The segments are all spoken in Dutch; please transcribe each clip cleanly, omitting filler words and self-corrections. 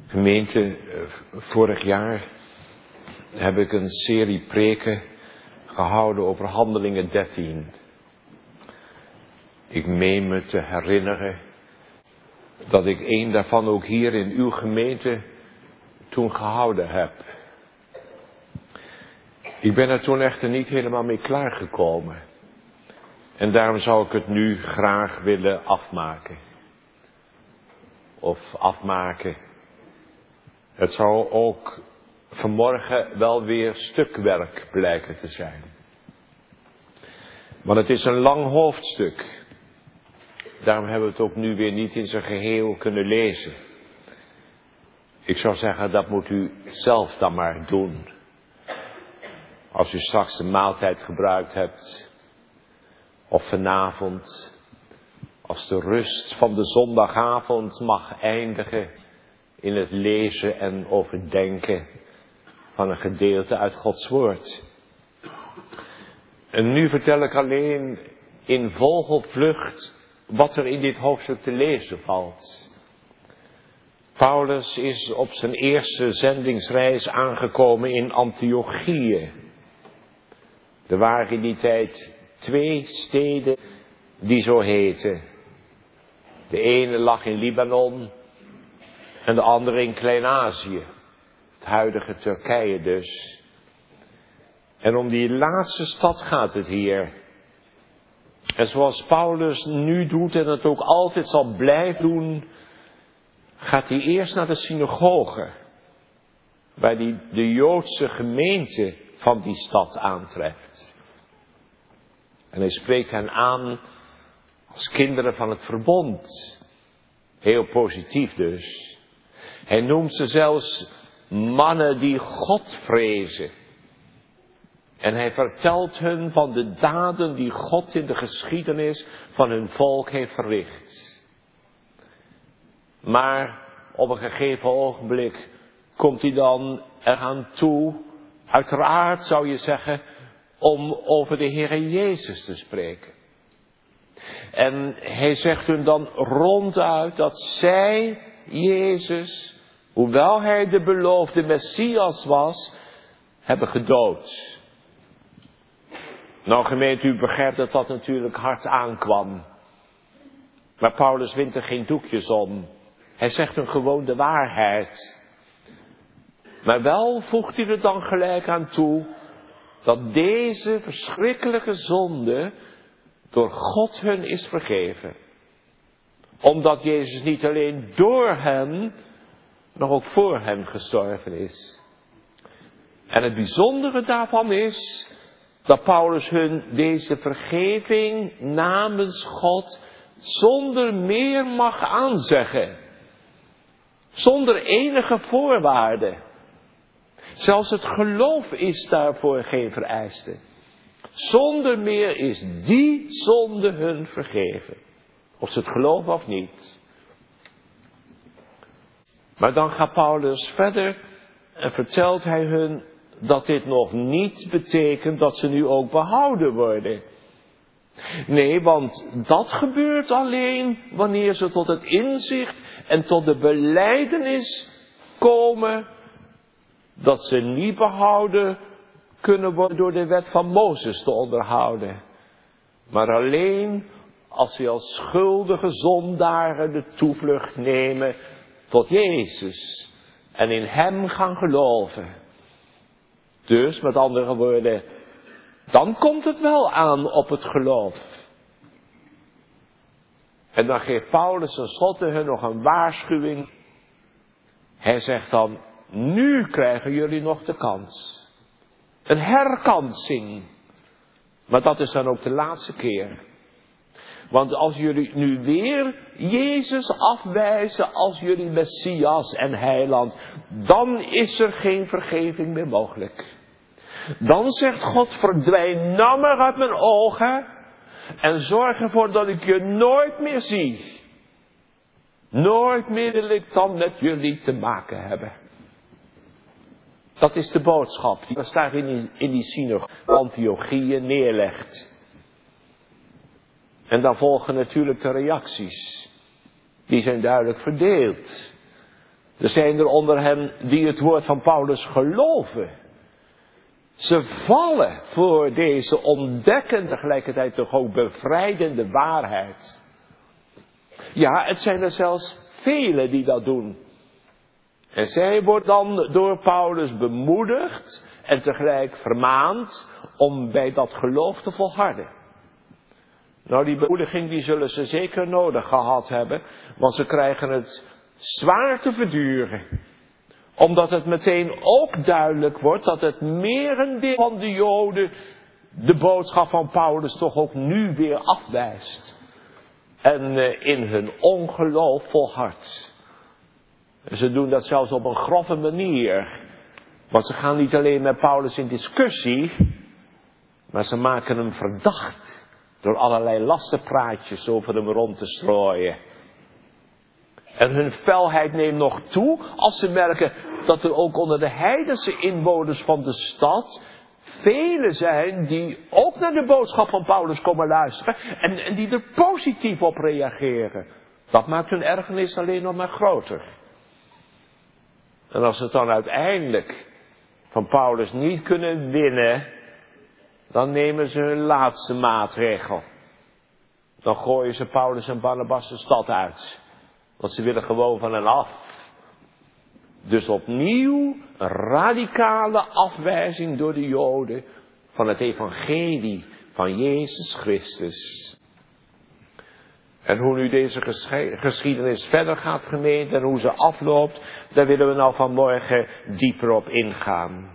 Gemeente, vorig jaar heb ik een serie preken gehouden over Handelingen 13. Ik meen me te herinneren dat ik een daarvan ook hier in uw gemeente toen gehouden heb. Ik ben er toen echter niet helemaal mee klaargekomen. En daarom zou ik het nu graag willen afmaken. Of afmaken. Het zou ook vanmorgen wel weer stukwerk blijken te zijn. Want het is een lang hoofdstuk. Daarom hebben we het ook nu weer niet in zijn geheel kunnen lezen. Ik zou zeggen, dat moet u zelf dan maar doen. Als u straks de maaltijd gebruikt hebt. Of vanavond. Als de rust van de zondagavond mag eindigen in het lezen en overdenken van een gedeelte uit Gods woord. En nu vertel ik alleen in vogelvlucht wat er in dit hoofdstuk te lezen valt. Paulus is op zijn eerste zendingsreis aangekomen in Antiochië. Er waren in die tijd 2 steden die zo heten. De ene lag in Libanon en de andere in Klein-Azië. Het huidige Turkije dus. En om die laatste stad gaat het hier. En zoals Paulus nu doet en het ook altijd zal blijven doen, gaat hij eerst naar de synagoge, waar hij de Joodse gemeente van die stad aantreft. En hij spreekt hen aan als kinderen van het verbond. Heel positief dus. Hij noemt ze zelfs mannen die God vrezen. En hij vertelt hun van de daden die God in de geschiedenis van hun volk heeft verricht. Maar op een gegeven ogenblik komt hij dan eraan toe, uiteraard zou je zeggen, om over de Heere Jezus te spreken. En hij zegt hun dan ronduit dat zij, Jezus, hoewel hij de beloofde Messias was, hebben gedood. Nou gemeente, u begrijpt dat dat natuurlijk hard aankwam. Maar Paulus wint er geen doekjes om. Hij zegt hun gewoon de waarheid. Maar wel voegt hij er dan gelijk aan toe dat deze verschrikkelijke zonde door God hun is vergeven. Omdat Jezus niet alleen door hen, maar ook voor hen gestorven is. En het bijzondere daarvan is dat Paulus hun deze vergeving namens God zonder meer mag aanzeggen. Zonder enige voorwaarde. Zelfs het geloof is daarvoor geen vereiste. Zonder meer is die zonde hun vergeven. Of ze het geloven of niet. Maar dan gaat Paulus verder en vertelt hij hun dat dit nog niet betekent dat ze nu ook behouden worden. Nee, want dat gebeurt alleen wanneer ze tot het inzicht en tot de belijdenis komen dat ze niet behouden kunnen worden door de wet van Mozes te onderhouden. Maar alleen als ze als schuldige zondaren de toevlucht nemen tot Jezus en in hem gaan geloven. Dus, met andere woorden, dan komt het wel aan op het geloof. En dan geeft Paulus tenslotte hun nog een waarschuwing. Hij zegt dan, nu krijgen jullie nog de kans. Een herkansing. Maar dat is dan ook de laatste keer. Want als jullie nu weer Jezus afwijzen als jullie Messias en Heiland, dan is er geen vergeving meer mogelijk. Dan zegt God, verdwijn nou maar uit mijn ogen en zorg ervoor dat ik je nooit meer zie. Nooit meer wil ik dan met jullie te maken hebben. Dat is de boodschap die daar in die synagoge Antiochië neerlegt. En dan volgen natuurlijk de reacties. Die zijn duidelijk verdeeld. Er zijn er onder hen die het woord van Paulus geloven. Ze vallen voor deze ontdekkende, tegelijkertijd toch ook bevrijdende waarheid. Ja, het zijn er zelfs velen die dat doen. En zij wordt dan door Paulus bemoedigd en tegelijk vermaand om bij dat geloof te volharden. Nou, die bemoediging die zullen ze zeker nodig gehad hebben, want ze krijgen het zwaar te verduren. Omdat het meteen ook duidelijk wordt dat het merendeel van de Joden de boodschap van Paulus toch ook nu weer afwijst. En in hun ongeloof volhardt. Ze doen dat zelfs op een grove manier. Want ze gaan niet alleen met Paulus in discussie, maar ze maken hem verdacht door allerlei lastenpraatjes over hem rond te strooien. En hun felheid neemt nog toe als ze merken dat er ook onder de heidense inwoners van de stad velen zijn die ook naar de boodschap van Paulus komen luisteren en die er positief op reageren. Dat maakt hun ergernis alleen nog maar groter. En als ze het dan uiteindelijk van Paulus niet kunnen winnen, dan nemen ze hun laatste maatregel. Dan gooien ze Paulus en Barnabas de stad uit. Want ze willen gewoon van hen af. Dus opnieuw een radicale afwijzing door de Joden van het evangelie van Jezus Christus. En hoe nu deze geschiedenis verder gaat, gemeente, en hoe ze afloopt, daar willen we nou vanmorgen dieper op ingaan.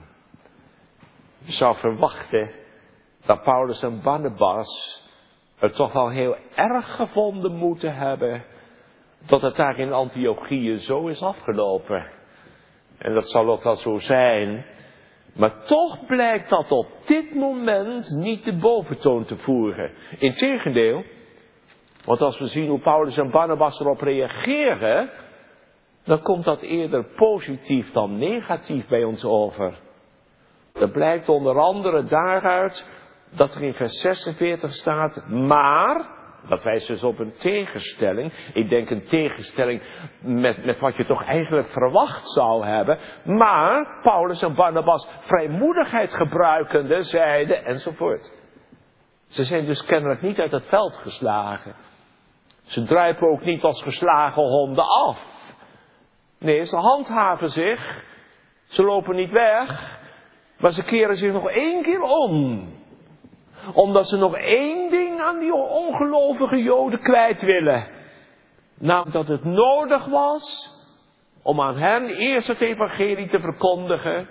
Je zou verwachten dat Paulus en Barnabas het toch wel heel erg gevonden moeten hebben dat het daar in Antiochië zo is afgelopen. En dat zal ook wel zo zijn. Maar toch blijkt dat op dit moment niet de boventoon te voeren. Integendeel, want als we zien hoe Paulus en Barnabas erop reageren, dan komt dat eerder positief dan negatief bij ons over. Dat blijkt onder andere daaruit dat er in vers 46 staat, maar, dat wijst dus op een tegenstelling. Ik denk een tegenstelling met wat je toch eigenlijk verwacht zou hebben. Maar Paulus en Barnabas vrijmoedigheid gebruikende zeiden enzovoort. Ze zijn dus kennelijk niet uit het veld geslagen. Ze druipen ook niet als geslagen honden af. Nee, ze handhaven zich. Ze lopen niet weg. Maar ze keren zich nog 1 keer om. Omdat ze nog 1 ding aan die ongelovige Joden kwijt willen. Namelijk dat het nodig was om aan hen eerst het evangelie te verkondigen.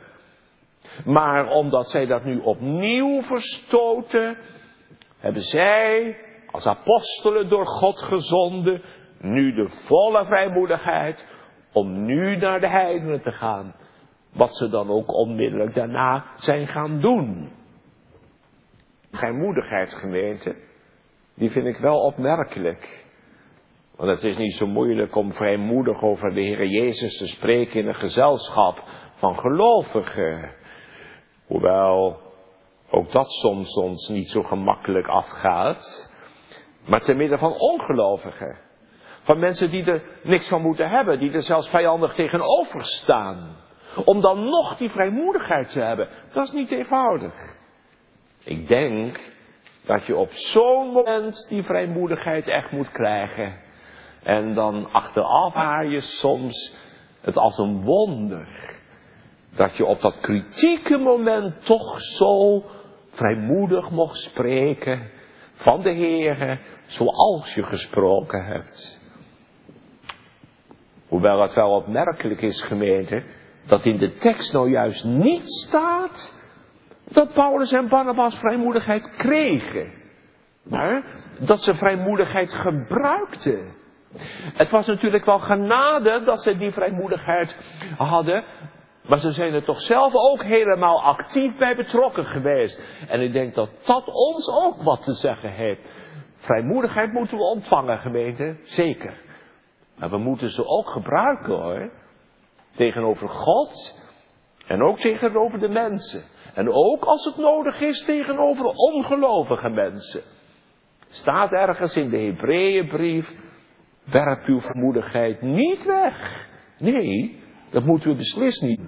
Maar omdat zij dat nu opnieuw verstoten, hebben zij als apostelen door God gezonden nu de volle vrijmoedigheid om nu naar de heidenen te gaan. Wat ze dan ook onmiddellijk daarna zijn gaan doen. Vrijmoedigheid, gemeente, die vind ik wel opmerkelijk. Want het is niet zo moeilijk om vrijmoedig over de Heer Jezus te spreken in een gezelschap van gelovigen. Hoewel ook dat soms ons niet zo gemakkelijk afgaat. Maar te midden van ongelovigen. Van mensen die er niks van moeten hebben, die er zelfs vijandig tegenover staan. Om dan nog die vrijmoedigheid te hebben, dat is niet eenvoudig. Ik denk dat je op zo'n moment die vrijmoedigheid echt moet krijgen. En dan achteraf haal je soms het als een wonder. Dat je op dat kritieke moment toch zo vrijmoedig mocht spreken van de Heere, zoals je gesproken hebt. Hoewel het wel opmerkelijk is, gemeente, dat in de tekst nou juist niet staat dat Paulus en Barnabas vrijmoedigheid kregen. Maar dat ze vrijmoedigheid gebruikten. Het was natuurlijk wel genade dat ze die vrijmoedigheid hadden. Maar ze zijn er toch zelf ook helemaal actief bij betrokken geweest. En ik denk dat dat ons ook wat te zeggen heeft. Vrijmoedigheid moeten we ontvangen, gemeente. Zeker. Maar we moeten ze ook gebruiken, hoor. Tegenover God. En ook tegenover de mensen. En ook als het nodig is tegenover ongelovige mensen. Staat ergens in de Hebreeënbrief: werp uw vrijmoedigheid niet weg. Nee, Dat moeten we beslist niet doen.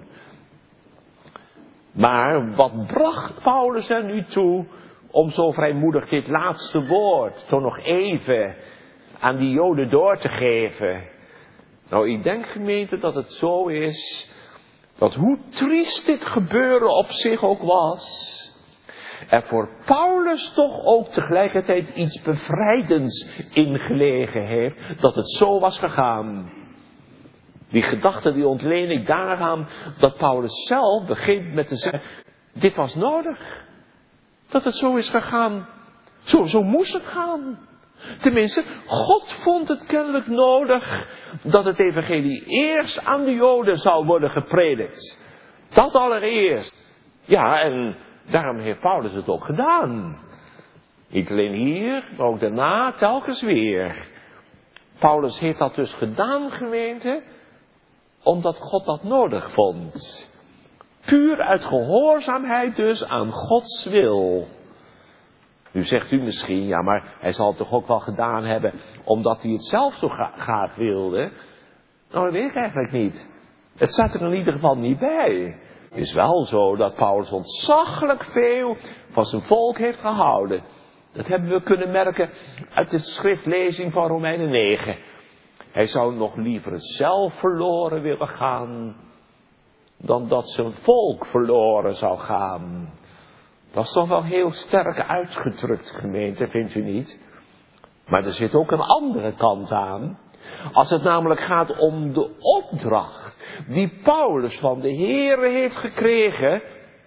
Maar wat bracht Paulus er nu toe om zo vrijmoedig dit laatste woord toch nog even aan die Joden door te geven? Nou, ik denk, gemeente, dat het zo is, dat hoe triest dit gebeuren op zich ook was, er voor Paulus toch ook tegelijkertijd iets bevrijdends in gelegen heeft, dat het zo was gegaan. Die gedachte die ontleen ik daaraan dat Paulus zelf begint met te zeggen, dit was nodig. Dat het zo is gegaan. Zo moest het gaan. Tenminste, God vond het kennelijk nodig dat het evangelie eerst aan de Joden zou worden gepredikt. Dat allereerst. Ja, en daarom heeft Paulus het ook gedaan. Niet alleen hier, maar ook daarna telkens weer. Paulus heeft dat dus gedaan, gemeente, omdat God dat nodig vond. Puur uit gehoorzaamheid dus aan Gods wil. Nu zegt u misschien, ja, maar hij zal het toch ook wel gedaan hebben omdat hij het zelf zo graag wilde? Nou, dat weet ik eigenlijk niet. Het staat er in ieder geval niet bij. Het is wel zo dat Paulus ontzaglijk veel van zijn volk heeft gehouden. Dat hebben we kunnen merken uit de schriftlezing van Romeinen 9. Hij zou nog liever zelf verloren willen gaan dan dat zijn volk verloren zou gaan. Dat is toch wel heel sterk uitgedrukt, gemeente, vindt u niet? Maar er zit ook een andere kant aan. Als het namelijk gaat om de opdracht die Paulus van de Heere heeft gekregen,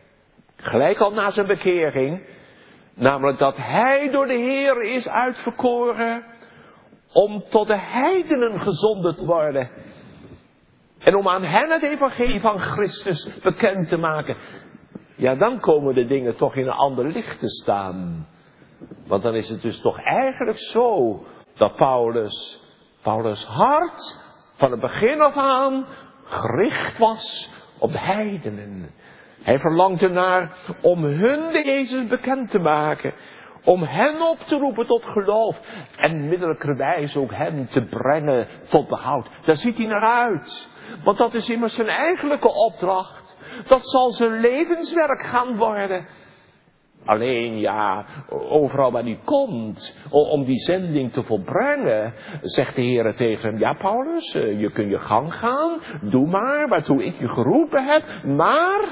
gelijk al na zijn bekering, namelijk dat hij door de Heere is uitverkoren om tot de heidenen gezonden te worden. En om aan hen het evangelie van Christus bekend te maken. Ja, dan komen de dingen toch in een ander licht te staan. Want dan is het dus toch eigenlijk zo dat Paulus hart van het begin af aan gericht was op de heidenen. Hij verlangt ernaar om hun de Jezus bekend te maken. Om hen op te roepen tot geloof. En middelijkerwijs ook hen te brengen tot behoud. Daar ziet hij naar uit. Want dat is immers zijn eigenlijke opdracht. Dat zal zijn levenswerk gaan worden. Alleen ja, overal waar hij komt, om die zending te volbrengen, zegt de Heer tegen hem, ja Paulus, je kunt je gang gaan, doe maar waartoe ik je geroepen heb, maar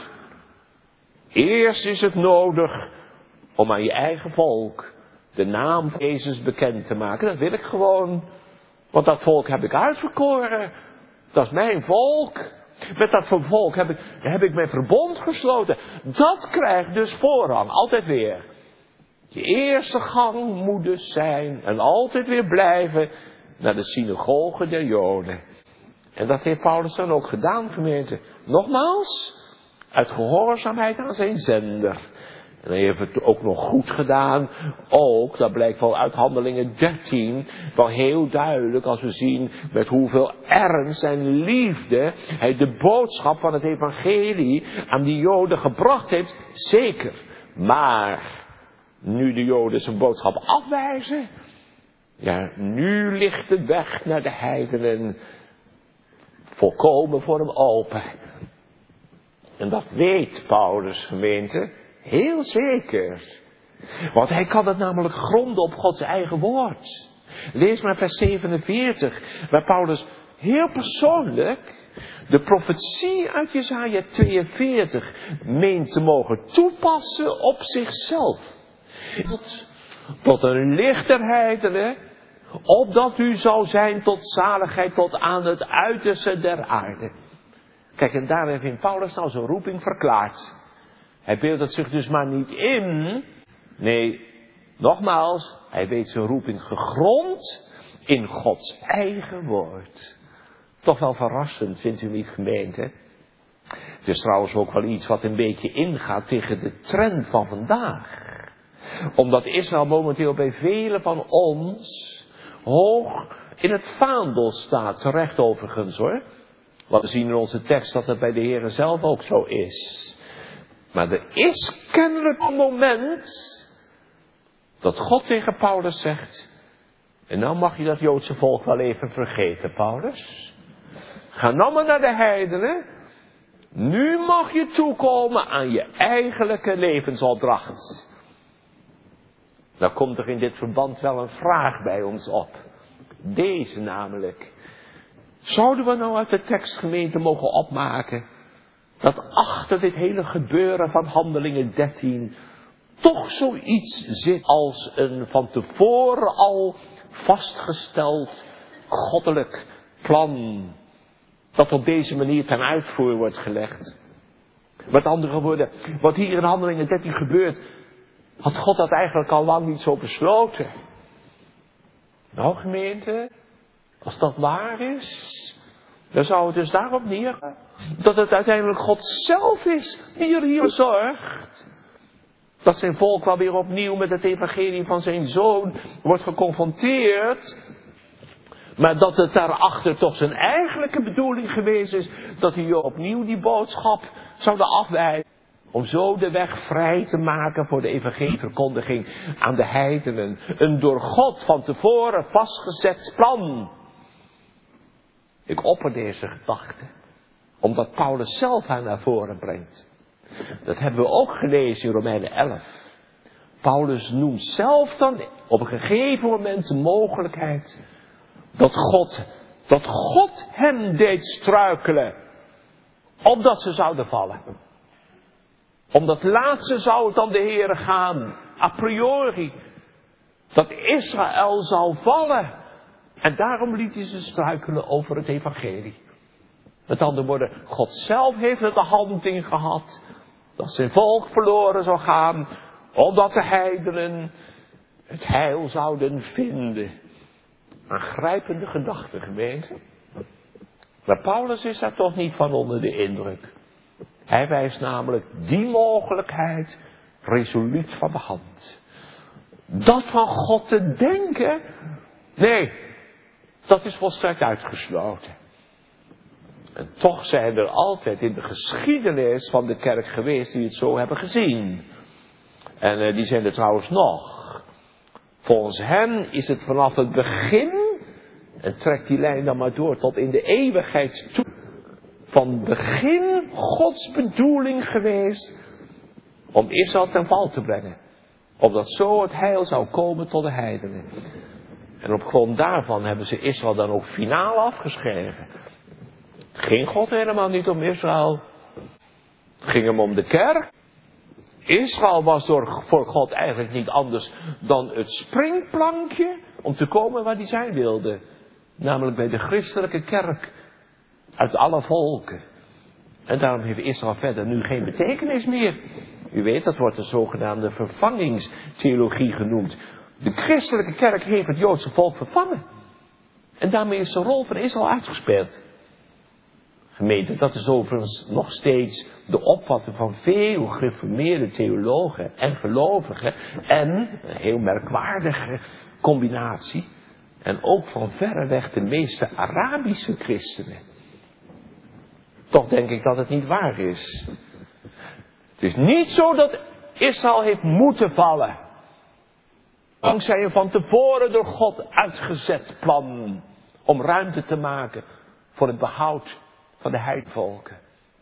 eerst is het nodig om aan je eigen volk de naam van Jezus bekend te maken. Dat wil ik gewoon, want dat volk heb ik uitverkoren, dat is mijn volk. Met dat volk heb ik mijn verbond gesloten. Dat krijgt dus voorrang, altijd weer. Je eerste gang moet dus zijn en altijd weer blijven naar de synagoge der Joden. En dat heeft Paulus dan ook gedaan, gemeente. Nogmaals, uit gehoorzaamheid aan zijn zender. En hij heeft het ook nog goed gedaan. Ook, dat blijkt wel uit Handelingen 13, wel heel duidelijk als we zien met hoeveel ernst en liefde hij de boodschap van het evangelie aan die Joden gebracht heeft. Zeker. Maar, nu de Joden zijn boodschap afwijzen, ja, nu ligt de weg naar de heidenen volkomen voor hem open. En dat weet Paulus, gemeente. Heel zeker. Want hij kan het namelijk gronden op Gods eigen woord. Lees maar vers 47, waar Paulus heel persoonlijk de profetie uit Jesaja 42 meent te mogen toepassen op zichzelf. Tot een licht der heidenen, opdat u zou zijn tot zaligheid tot aan het uiterste der aarde. Kijk, en daarin heeft Paulus nou zijn roeping verklaard. Hij beeldt het zich dus maar niet in. Nee, nogmaals, hij weet zijn roeping gegrond in Gods eigen woord. Toch wel verrassend, vindt u niet, gemeente? Het is trouwens ook wel iets wat een beetje ingaat tegen de trend van vandaag. Omdat Israël momenteel bij velen van ons hoog in het vaandel staat. Terecht overigens hoor. Want we zien in onze tekst dat het bij de Heere zelf ook zo is. Maar er is kennelijk een moment dat God tegen Paulus zegt, en nou mag je dat Joodse volk wel even vergeten, Paulus. Ga nou maar naar de heidenen. Nu mag je toekomen aan je eigenlijke levensopdracht. Dan komt er in dit verband wel een vraag bij ons op. Deze namelijk. Zouden we nou uit de tekstgemeente mogen opmaken dat achter dit hele gebeuren van Handelingen 13 toch zoiets zit als een van tevoren al vastgesteld goddelijk plan dat op deze manier ten uitvoer wordt gelegd? Met andere woorden, wat hier in Handelingen 13 gebeurt, had God dat eigenlijk al lang niet zo besloten? Nou gemeente, als dat waar is, dan zou het dus daarop neergaan dat het uiteindelijk God zelf is die er hier zorgt. Dat zijn volk wel weer opnieuw met het evangelie van zijn zoon wordt geconfronteerd. Maar dat het daarachter toch zijn eigenlijke bedoeling geweest is dat hij opnieuw die boodschap zouden afwijzen. Om zo de weg vrij te maken voor de evangelieverkondiging aan de heidenen. Een door God van tevoren vastgezet plan. Ik opper deze gedachte, omdat Paulus zelf haar naar voren brengt. Dat hebben we ook gelezen in Romeinen 11. Paulus noemt zelf dan op een gegeven moment de mogelijkheid dat God hem deed struikelen, opdat ze zouden vallen. Om dat laatste zou het dan de Heere gaan, a priori, dat Israël zou vallen. En daarom liet hij ze struikelen over het evangelie. Met andere woorden, God zelf heeft er de hand in gehad dat zijn volk verloren zou gaan, omdat de heidenen het heil zouden vinden. Aangrijpende gedachte, gemeente. Maar Paulus is daar toch niet van onder de indruk. Hij wijst namelijk die mogelijkheid resoluut van de hand. Dat van God te denken, nee, dat is volstrekt uitgesloten. En toch zijn er altijd in de geschiedenis van de kerk geweest die het zo hebben gezien. En die zijn er trouwens nog. Volgens hen is het vanaf het begin, en trek die lijn dan maar door tot in de eeuwigheid toe, van begin Gods bedoeling geweest om Israël ten val te brengen. Opdat zo het heil zou komen tot de heidenen. En op grond daarvan hebben ze Israël dan ook finaal afgeschreven. Het ging God helemaal niet om Israël. Het ging hem om de kerk. Israël was voor God eigenlijk niet anders dan het springplankje om te komen waar hij zijn wilde. Namelijk bij de christelijke kerk. Uit alle volken. En daarom heeft Israël verder nu geen betekenis meer. U weet, dat wordt de zogenaamde vervangingstheologie genoemd. De christelijke kerk heeft het Joodse volk vervangen. En daarmee is de rol van Israël uitgespeeld. Gemeente, dat is overigens nog steeds de opvatting van veel gereformeerde theologen en gelovigen. En een heel merkwaardige combinatie. En ook van verreweg de meeste Arabische christenen. Toch denk ik dat het niet waar is. Het is niet zo dat Israël heeft moeten vallen. Dankzij een van tevoren door God uitgezet plan. Om ruimte te maken voor het behoud van de heidvolken.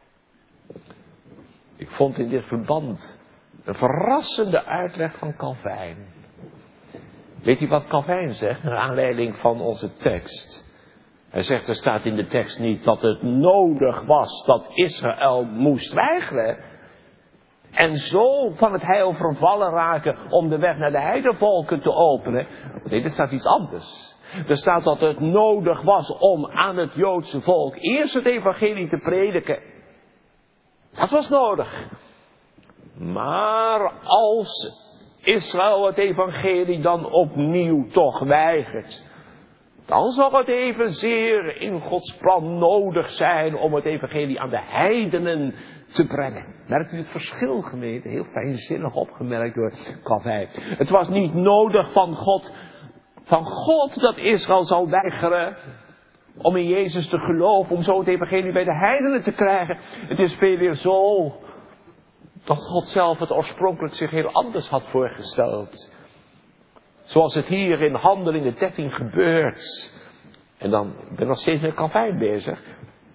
Ik vond in dit verband een verrassende uitleg van Calvijn. Weet u wat Calvijn zegt naar aanleiding van onze tekst? Hij zegt, er staat in de tekst niet dat het nodig was dat Israël moest weigeren. En zo van het heil vervallen raken om de weg naar de heidenvolken te openen. Nee, er staat iets anders. Er staat dat het nodig was om aan het Joodse volk eerst het evangelie te prediken. Dat was nodig. Maar als Israël het evangelie dan opnieuw toch weigert, dan zal het evenzeer in Gods plan nodig zijn om het evangelie aan de heidenen te brengen. Merkt u het verschil, gemeente? Heel fijnzinnig opgemerkt door Calvijn. Het was niet nodig van God dat Israël zou weigeren om in Jezus te geloven, om zo het evangelie bij de heidenen te krijgen. Het is veel meer zo dat God zelf het oorspronkelijk zich heel anders had voorgesteld. Zoals het hier in Handelingen 13 gebeurt. En dan, ik ben nog steeds met Calvijn bezig.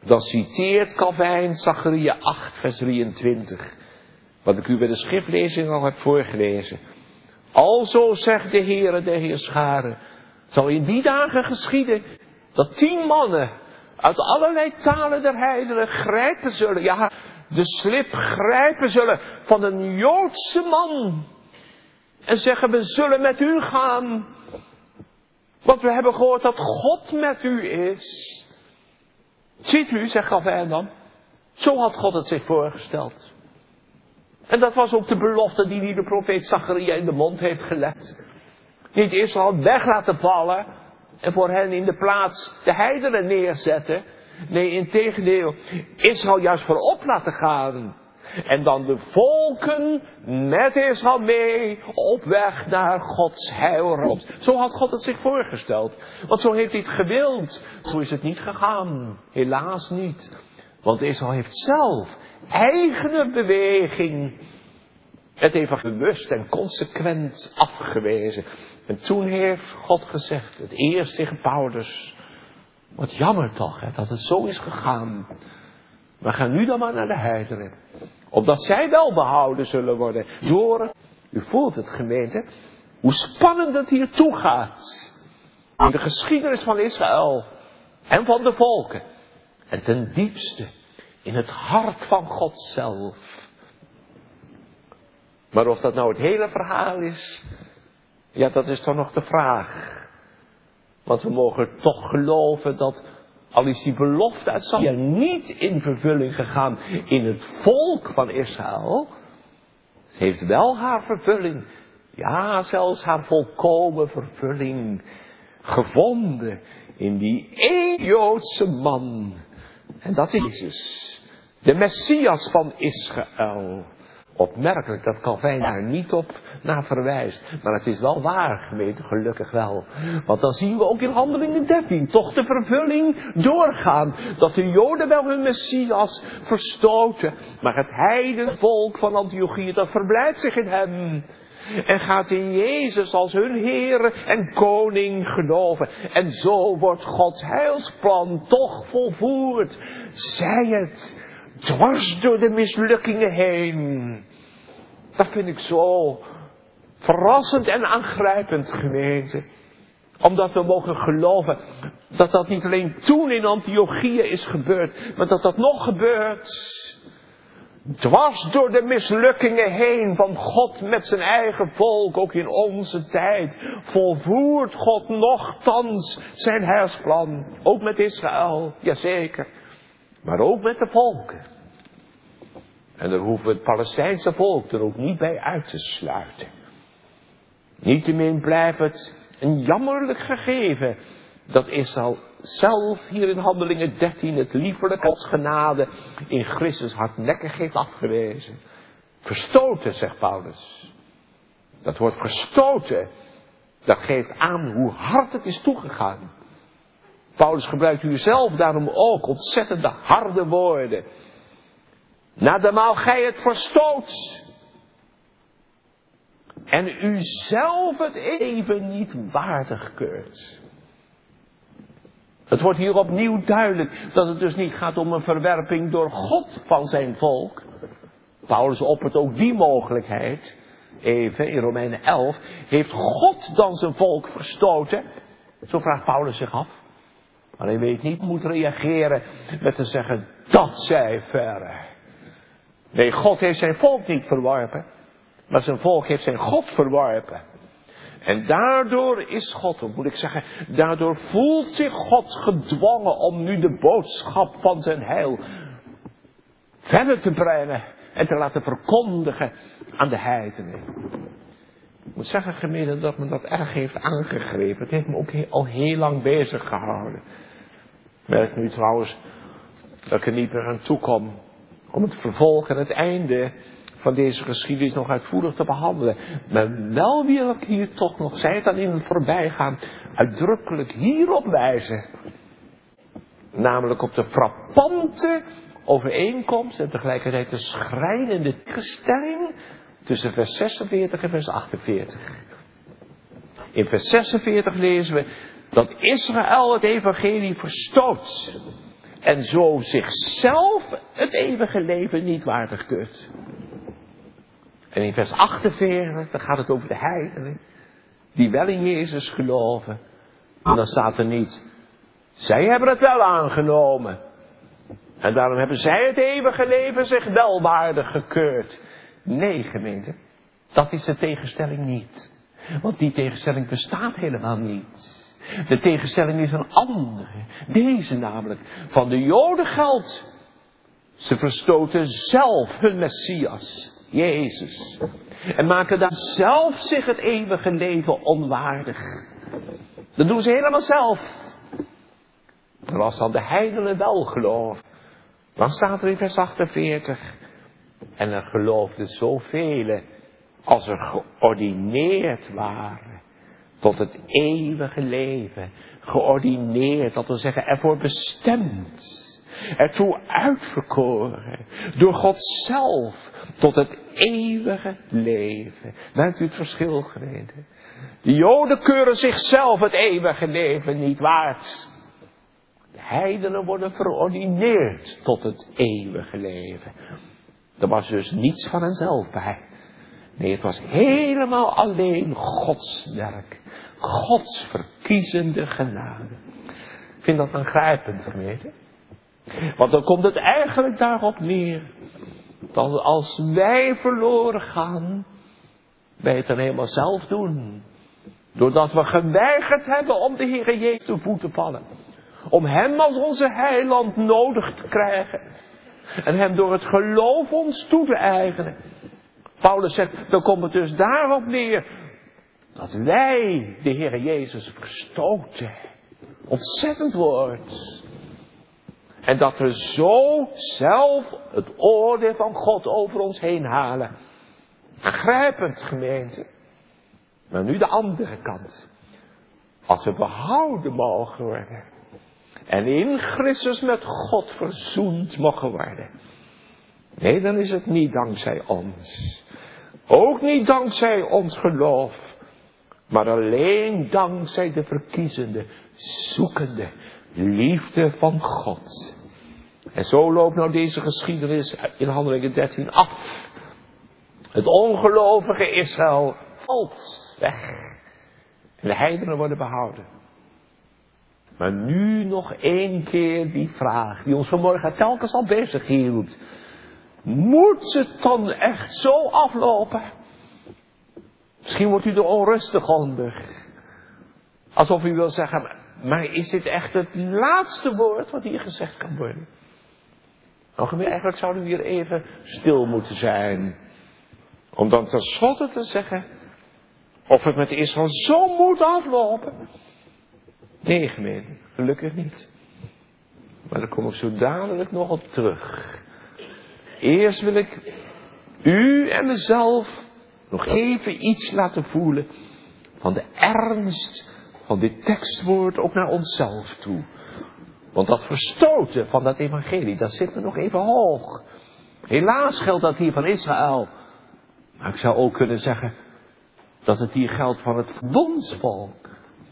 dan citeert Calvijn Zacharia 8 vers 23. Wat ik u bij de schriftlezing al heb voorgelezen. Alzo zegt de Heere der Heerscharen, zal in die dagen geschieden dat 10 mannen uit allerlei talen der heidenen grijpen zullen. Ja, de slip grijpen zullen van een Joodse man. En zeggen, we zullen met u gaan. Want we hebben gehoord dat God met u is. Ziet u, zegt Calvijn dan. Zo had God het zich voorgesteld. En dat was ook de belofte die hij de profeet Zacharia in de mond heeft gelegd. Niet Israël weg laten vallen en voor hen in de plaats de heidenen neerzetten. Nee, integendeel, Israël juist voorop laten gaan. En dan de volken met Israël mee op weg naar Gods heil. Zo had God het zich voorgesteld. Want zo heeft hij het gewild. Zo is het niet gegaan. Helaas niet. Want Israël heeft zelf eigen beweging het even bewust en consequent afgewezen. En toen heeft God gezegd, het eerst tegen Paulus, wat jammer toch, hè, dat het zo is gegaan. We gaan nu dan maar naar de heidenen. Opdat zij wel behouden zullen worden. Door, u voelt het gemeente, hoe spannend het hier toe gaat. In de geschiedenis van Israël en van de volken. En ten diepste in het hart van God zelf. Maar of dat nou het hele verhaal is, ja, dat is toch nog de vraag. Want we mogen toch geloven dat, al is die belofte uit Zacharia niet in vervulling gegaan in het volk van Israël, het heeft wel haar vervulling, ja, zelfs haar volkomen vervulling gevonden in die één Joodse man. En dat is Jezus, de Messias van Israël. Opmerkelijk dat Calvijn daar niet op naar verwijst. Maar het is wel waar, gemeente, gelukkig wel. Want dan zien we ook in Handelingen 13 toch de vervulling doorgaan. Dat de Joden wel hun Messias verstoten. Maar het heidenvolk van Antiochië, dat verblijft zich in hem. En gaat in Jezus als hun Heere en Koning geloven. En zo wordt Gods heilsplan toch volvoerd. Zij het dwars door de mislukkingen heen. Dat vind ik zo verrassend en aangrijpend, gemeente. Omdat we mogen geloven dat dat niet alleen toen in Antiochië is gebeurd, maar dat dat nog gebeurt. Dwars door de mislukkingen heen van God met zijn eigen volk, ook in onze tijd, volvoert God nochtans zijn heilsplan. Ook met Israël, jazeker. Maar ook met de volken. En daar hoeven we het Palestijnse volk er ook niet bij uit te sluiten. Niettemin blijft het een jammerlijk gegeven dat Israël zelf hier in Handelingen 13 het liefelijk als genade in Christus hardnekkig heeft afgewezen. Verstoten, zegt Paulus. Dat woord verstoten, dat geeft aan hoe hard het is toegegaan. Paulus gebruikt u zelf daarom ook ontzettende harde woorden. Naarmate gij het verstoot. En u zelf het even niet waardig keurt. Het wordt hier opnieuw duidelijk dat het dus niet gaat om een verwerping door God van zijn volk. Paulus oppert ook die mogelijkheid. Even in Romeinen 11. Heeft God dan zijn volk verstoten? Zo vraagt Paulus zich af. Maar hij weet niet, moet reageren met te zeggen, dat zij verre. Nee, God heeft zijn volk niet verworpen. Maar zijn volk heeft zijn God verworpen. En daardoor is God, of moet ik zeggen, daardoor voelt zich God gedwongen om nu de boodschap van zijn heil verder te brengen en te laten verkondigen aan de heidenen. Ik moet zeggen, gemeente, dat me dat erg heeft aangegrepen. Het heeft me ook al heel lang bezig gehouden. Ik merk nu trouwens dat ik er niet meer aan toe kom om het vervolg en het einde van deze geschiedenis nog uitvoerig te behandelen. Maar wel wil ik hier toch nog, zij het dan in het voorbijgaan, uitdrukkelijk hierop wijzen. Namelijk op de frappante overeenkomst en tegelijkertijd de schrijnende tegenstelling tussen vers 46 en vers 48. In vers 46 lezen we dat Israël het evangelie verstoot. En zo zichzelf het eeuwige leven niet waardig keurt. En in vers 48, dan gaat het over de heidenen. Die wel in Jezus geloven. En dan staat er niet. Zij hebben het wel aangenomen. En daarom hebben zij het eeuwige leven zich wel waardig gekeurd. Nee, gemeente. Dat is de tegenstelling niet. Want die tegenstelling bestaat helemaal niet. De tegenstelling is een andere. Deze namelijk. Van de Joden geldt. Ze verstoten zelf hun Messias. Jezus. En maken dan zelf zich het eeuwige leven onwaardig. Dat doen ze helemaal zelf. Maar als dan de heidenen wel geloven. Dan staat er in vers 48. En er geloofden zoveel als er geordineerd waren. Tot het eeuwige leven. Geordineerd, dat wil zeggen ervoor bestemd. Ertoe uitverkoren. Door God zelf. Tot het eeuwige leven. Merkt u het verschil, gemeente? De Joden keuren zichzelf het eeuwige leven niet waard. De heidenen worden verordineerd tot het eeuwige leven. Er was dus niets van henzelf bij. Nee, het was helemaal alleen Gods werk. Gods verkiezende genade. Ik vind dat aangrijpend, gemeente. Want dan komt het eigenlijk daarop neer. Dat als wij verloren gaan, wij het dan helemaal zelf doen. Doordat we geweigerd hebben om de Heere Jezus te voet te vallen. Om Hem als onze heiland nodig te krijgen. En Hem door het geloof ons toe te eigenen. Paulus zegt, dan komt het dus daarop neer. Dat wij de Heere Jezus verstoten. Ontzettend woord. En dat we zo zelf het oordeel van God over ons heen halen. Aangrijpend, gemeente. Maar nu de andere kant. Als we behouden mogen worden. En in Christus met God verzoend mogen worden. Nee, dan is het niet dankzij ons. Ook niet dankzij ons geloof. Maar alleen dankzij de verkiezende, zoekende liefde van God. En zo loopt nou deze geschiedenis in Handelingen 13 af. Het ongelovige Israël valt weg. En de heidenen worden behouden. Maar nu nog één keer die vraag die ons vanmorgen telkens al bezig hield. Moet het dan echt zo aflopen? Misschien wordt u er onrustig onder. Alsof u wil zeggen, maar is dit echt het laatste woord wat hier gezegd kan worden? Nou, eigenlijk zouden we hier even stil moeten zijn. Om dan tenslotte te zeggen, of het met Israël zo moet aflopen. Nee, gemeente, gelukkig niet. Maar daar kom ik zo dadelijk nog op terug. Eerst wil ik u en mezelf nog even iets laten voelen van de ernst van dit tekstwoord ook naar onszelf toe. Want dat verstoten van dat evangelie, dat zit er nog even hoog. Helaas geldt dat hier van Israël. Maar ik zou ook kunnen zeggen dat het hier geldt van het verbondsvolk.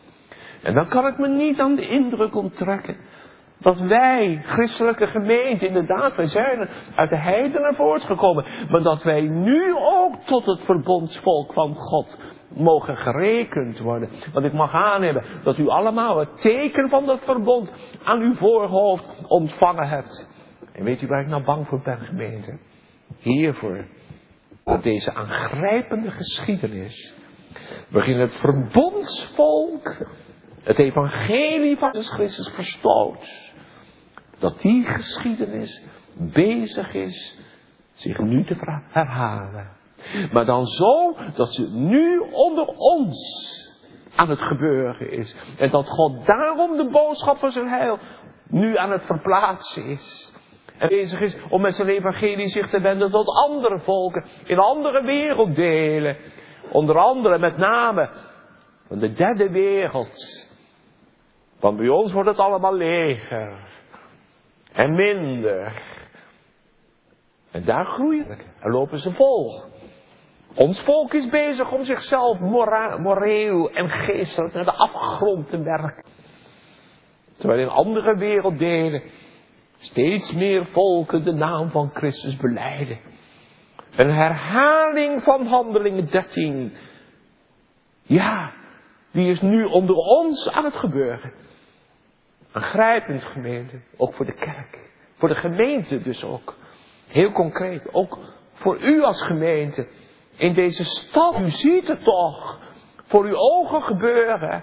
En dan kan ik me niet aan de indruk onttrekken dat wij, christelijke gemeente, inderdaad, wij zijn uit de heidenen voortgekomen. Maar dat wij nu ook tot het verbondsvolk van God mogen gerekend worden. Want ik mag aannemen dat u allemaal het teken van dat verbond aan uw voorhoofd ontvangen hebt. En weet u waar ik nou bang voor ben, gemeente? Hiervoor. Dat deze aangrijpende geschiedenis, waarin het verbondsvolk het evangelie van Jezus Christus verstoot, dat die geschiedenis bezig is zich nu te herhalen. Maar dan zo dat ze nu onder ons aan het gebeuren is. En dat God daarom de boodschap van zijn heil nu aan het verplaatsen is. En bezig is om met zijn evangelie zich te wenden tot andere volken in andere werelddelen. Onder andere met name van de derde wereld. Want bij ons wordt het allemaal leger. En minder. En daar groeien we. En lopen ze vol. Ons volk is bezig om zichzelf moreel en geestelijk naar de afgrond te werken. Terwijl in andere werelddelen Steeds meer volken de naam van Christus belijden. Een herhaling van Handelingen 13. Ja, die is nu onder ons aan het gebeuren. Aangrijpend, gemeente, ook voor de kerk. Voor de gemeente dus ook. Heel concreet, ook voor u als gemeente. In deze stad, u ziet het toch. Voor uw ogen gebeuren.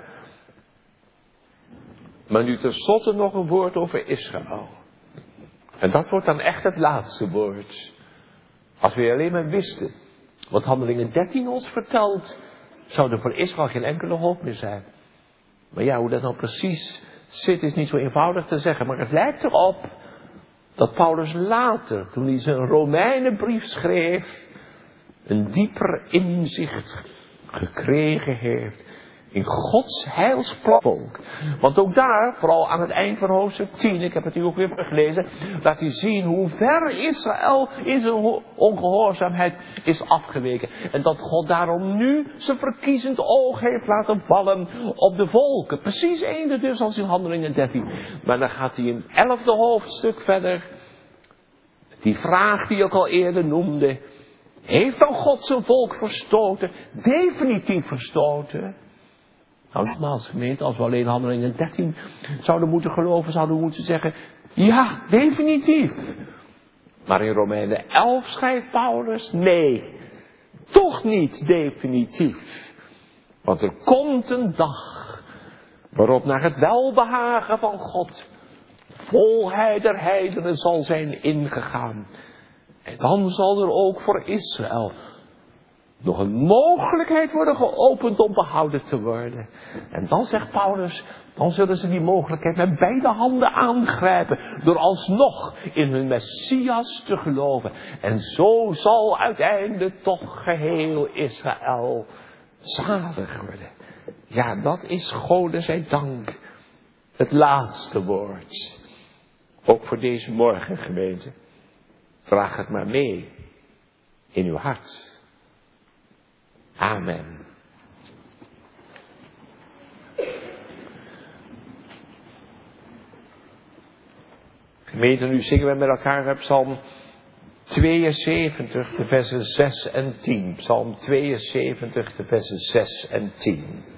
Maar nu tenslotte nog een woord over Israël. En dat wordt dan echt het laatste woord. Als we alleen maar wisten wat Handelingen 13 ons vertelt, zou er voor Israël geen enkele hoop meer zijn. Maar ja, hoe dat nou precies zit is niet zo eenvoudig te zeggen. Maar het lijkt erop dat Paulus later, toen hij zijn Romeinenbrief schreef, een dieper inzicht gekregen heeft in Gods heilsplan. Want ook daar, vooral aan het eind van hoofdstuk 10, ik heb het hier ook weer gelezen, laat hij zien hoe ver Israël in zijn ongehoorzaamheid is afgeweken. En dat God daarom nu zijn verkiezend oog heeft laten vallen op de volken. Precies eender dus als in Handelingen 13. Maar dan gaat hij in het 11e hoofdstuk verder. Die vraag die ik al eerder noemde. Heeft dan God zijn volk verstoten? Definitief verstoten? Nou, nogmaals gemeente, als we alleen Handelingen 13 zouden moeten geloven, zouden we moeten zeggen, ja, definitief. Maar in Romeinen 11 schrijft Paulus, nee, toch niet definitief. Want er komt een dag waarop naar het welbehagen van God volheid der heidenen zal zijn ingegaan. En dan zal er ook voor Israël nog een mogelijkheid worden geopend om behouden te worden. En dan zegt Paulus, dan zullen ze die mogelijkheid met beide handen aangrijpen. Door alsnog in hun Messias te geloven. En zo zal uiteindelijk toch geheel Israël zalig worden. Ja, dat is Gode zij dank het laatste woord. Ook voor deze morgen, gemeente. Draag het maar mee in uw hart. Amen. Gemeente, nu zingen we met elkaar uit Psalm 72, de versen 6 en 10. Psalm 72, de versen 6 en 10.